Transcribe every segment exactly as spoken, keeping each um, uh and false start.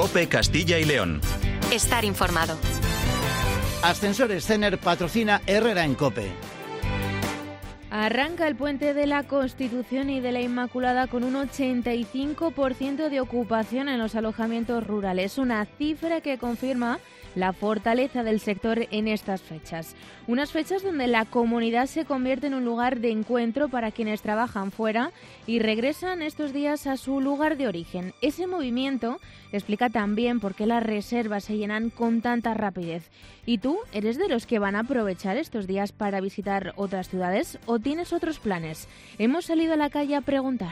COPE Castilla y León. Estar informado. Ascensores Cener patrocina Herrera en COPE. Arranca el puente de la Constitución y de la Inmaculada con un ochenta y cinco por ciento de ocupación en los alojamientos rurales, una cifra que confirma la fortaleza del sector en estas fechas. Unas fechas donde la comunidad se convierte en un lugar de encuentro para quienes trabajan fuera y regresan estos días a su lugar de origen. Ese movimiento explica también por qué las reservas se llenan con tanta rapidez. ¿Y tú eres de los que van a aprovechar estos días para visitar otras ciudades o tienes otros planes? Hemos salido a la calle a preguntar.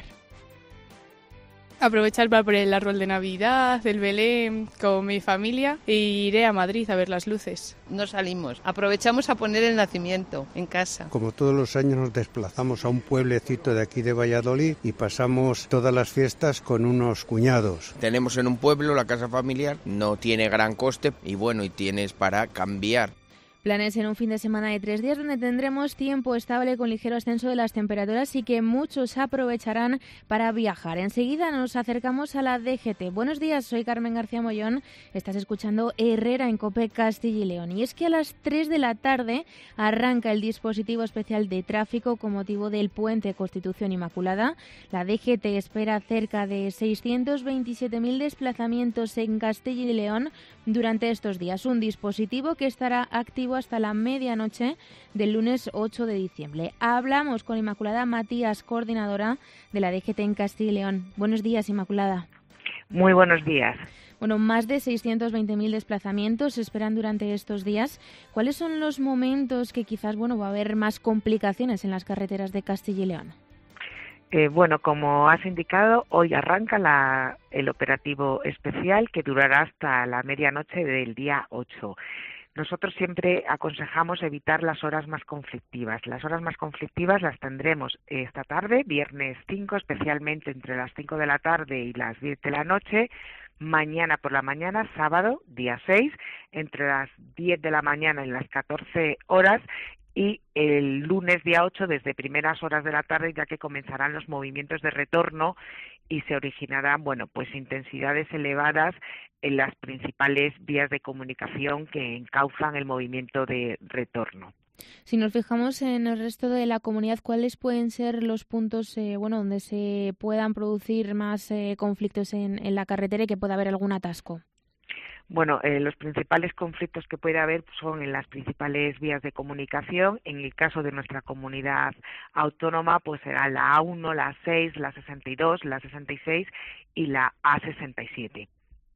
Aprovechar para poner el árbol de Navidad, el Belén con mi familia e iré a Madrid a ver las luces. No salimos, aprovechamos a poner el nacimiento en casa. Como todos los años nos desplazamos a un pueblecito de aquí de Valladolid y pasamos todas las fiestas con unos cuñados. Tenemos en un pueblo la casa familiar, no tiene gran coste y bueno, y tienes para cambiar. Planes en un fin de semana de tres días donde tendremos tiempo estable con ligero ascenso de las temperaturas y que muchos aprovecharán para viajar. Enseguida nos acercamos a la D G T. Buenos días, soy Carmen García Mollón. Estás escuchando Herrera en COPE Castilla y León. Y es que a las tres de la tarde arranca el dispositivo especial de tráfico con motivo del puente Constitución Inmaculada. La D G T espera cerca de seiscientos veintisiete mil desplazamientos en Castilla y León durante estos días. Un dispositivo que estará activo hasta la medianoche del lunes ocho de diciembre. Hablamos con Inmaculada Matías, coordinadora de la D G T en Castilla y León. Buenos días, Inmaculada. Muy buenos días. Bueno, más de seiscientos veinte mil desplazamientos se esperan durante estos días. ¿Cuáles son los momentos que quizás bueno, va a haber más complicaciones en las carreteras de Castilla y León? Eh, bueno, como has indicado, hoy arranca la, el operativo especial que durará hasta la medianoche del día ocho. Nosotros siempre aconsejamos evitar las horas más conflictivas. Las horas más conflictivas las tendremos esta tarde, viernes cinco, especialmente entre las cinco de la tarde y las diez de la noche. Mañana por la mañana, sábado, día seis, entre las diez de la mañana y las catorce horas. Y el lunes día ocho desde primeras horas de la tarde, ya que comenzarán los movimientos de retorno y se originarán, bueno, pues intensidades elevadas en las principales vías de comunicación que encauzan el movimiento de retorno. Si nos fijamos en el resto de la comunidad, ¿cuáles pueden ser los puntos eh, bueno, donde se puedan producir más eh, conflictos en, en la carretera y que pueda haber algún atasco? Bueno, eh, los principales conflictos que puede haber son en las principales vías de comunicación. En el caso de nuestra comunidad autónoma, pues será la A uno, la A seis, la sesenta y dos, la sesenta y seis y la A sesenta y siete.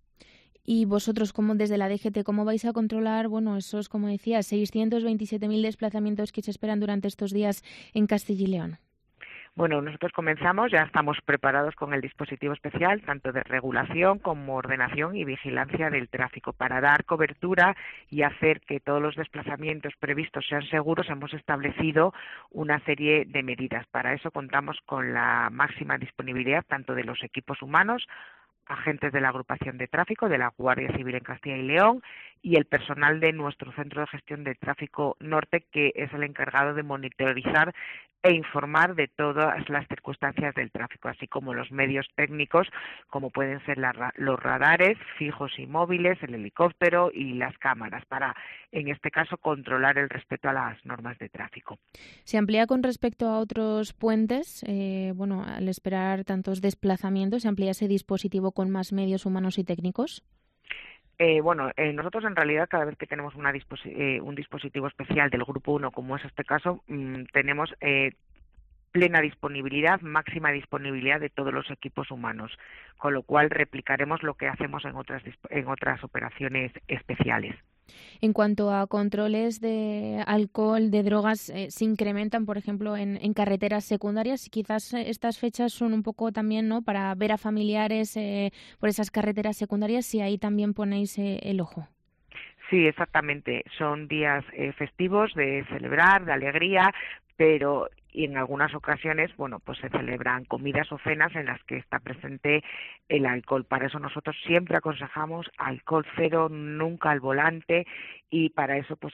Y vosotros, como desde la D G T, ¿cómo vais a controlar, bueno, esos, como decía, seiscientos veintisiete mil desplazamientos que se esperan durante estos días en Castilla y León? Bueno, nosotros comenzamos, ya estamos preparados con el dispositivo especial, tanto de regulación como ordenación y vigilancia del tráfico. Para dar cobertura y hacer que todos los desplazamientos previstos sean seguros, hemos establecido una serie de medidas. Para eso contamos con la máxima disponibilidad tanto de los equipos humanos, agentes de la agrupación de tráfico de la Guardia Civil en Castilla y León y el personal de nuestro Centro de Gestión de Tráfico Norte, que es el encargado de monitorizar e informar de todas las circunstancias del tráfico, así como los medios técnicos, como pueden ser la, los radares fijos y móviles, el helicóptero y las cámaras, para, en este caso, controlar el respeto a las normas de tráfico. ¿Se amplía con respecto a otros puentes? Eh, bueno, al esperar tantos desplazamientos, ¿se amplía ese dispositivo con más medios humanos y técnicos? Eh, bueno, eh, nosotros en realidad cada vez que tenemos una disposi- eh, un dispositivo especial del Grupo uno, como es este caso, mmm, tenemos eh, plena disponibilidad, máxima disponibilidad de todos los equipos humanos, con lo cual replicaremos lo que hacemos en otras, en otras operaciones especiales. En cuanto a controles de alcohol, de drogas, eh, ¿se incrementan, por ejemplo, en, en carreteras secundarias? Quizás estas fechas son un poco también, ¿no?, para ver a familiares eh, por esas carreteras secundarias, si ahí también ponéis eh, el ojo. Sí, exactamente. Son días eh, festivos de celebrar, de alegría, pero y en algunas ocasiones, bueno, pues se celebran comidas o cenas en las que está presente el alcohol. Para eso nosotros siempre aconsejamos alcohol cero, nunca al volante, y para eso pues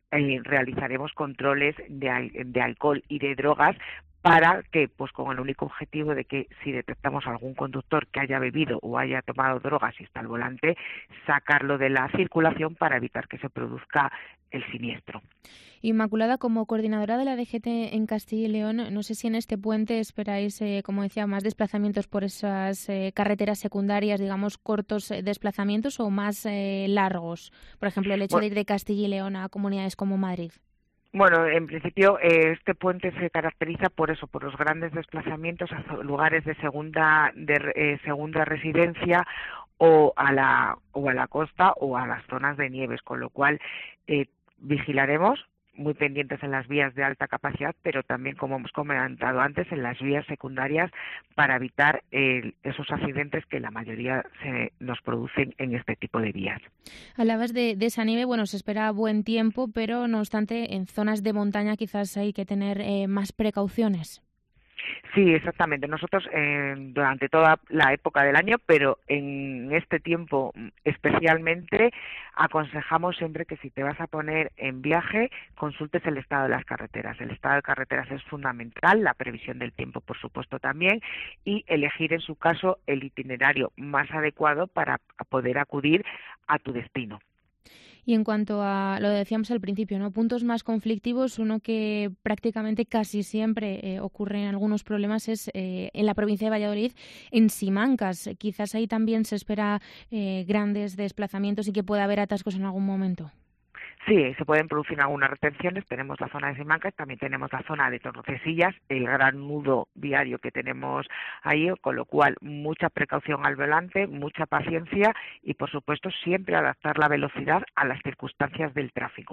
eh, realizaremos controles de, de alcohol y de drogas para que, pues con el único objetivo de que si detectamos algún conductor que haya bebido o haya tomado drogas y está al volante, sacarlo de la circulación para evitar que se produzca el siniestro. Inmaculada, como coordinadora de la D G T en Castilla y León, no sé si en este puente esperáis, eh, como decía, más desplazamientos por esas eh, carreteras secundarias, digamos, cortos eh, desplazamientos o más eh, largos. Por ejemplo, el hecho bueno, de ir de Castilla y León a comunidades como Madrid. Bueno, en principio eh, este puente se caracteriza por eso, por los grandes desplazamientos a lugares de segunda de eh, segunda residencia o a la o a la costa o a las zonas de nieves, con lo cual eh, vigilaremos muy pendientes en las vías de alta capacidad, pero también, como hemos comentado antes, en las vías secundarias para evitar eh, esos accidentes que la mayoría se nos producen en este tipo de vías. Hablabas de, de esa nieve, bueno, se espera buen tiempo, pero no obstante, en zonas de montaña quizás hay que tener eh, más precauciones. Sí, exactamente. Nosotros eh, durante toda la época del año, pero en este tiempo especialmente, aconsejamos siempre que si te vas a poner en viaje, consultes el estado de las carreteras. El estado de carreteras es fundamental, la previsión del tiempo, por supuesto, también, y elegir en su caso el itinerario más adecuado para poder acudir a tu destino. Y en cuanto a, lo decíamos al principio, ¿no? Puntos más conflictivos, uno que prácticamente casi siempre eh, ocurre en algunos problemas es eh, en la provincia de Valladolid, en Simancas. Quizás ahí también se espera eh, grandes desplazamientos y que pueda haber atascos en algún momento. Sí, se pueden producir algunas retenciones. Tenemos la zona de Simancas, también tenemos la zona de Torrecesillas, el gran nudo viario que tenemos ahí, con lo cual mucha precaución al volante, mucha paciencia y, por supuesto, siempre adaptar la velocidad a las circunstancias del tráfico.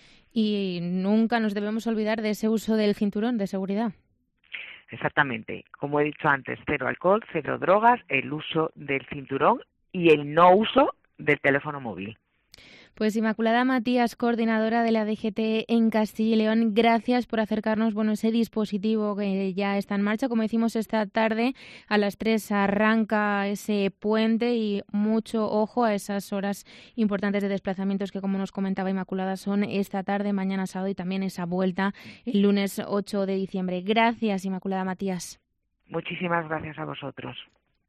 Y nunca nos debemos olvidar de ese uso del cinturón de seguridad. Exactamente. Como he dicho antes, cero alcohol, cero drogas, el uso del cinturón y el no uso del teléfono móvil. Pues Inmaculada Matías, coordinadora de la D G T en Castilla y León, gracias por acercarnos bueno, ese dispositivo que ya está en marcha. Como decimos, esta tarde a las tres arranca ese puente y mucho ojo a esas horas importantes de desplazamientos que, como nos comentaba Inmaculada, son esta tarde, mañana sábado y también esa vuelta el lunes ocho de diciembre. Gracias, Inmaculada Matías. Muchísimas gracias a vosotros.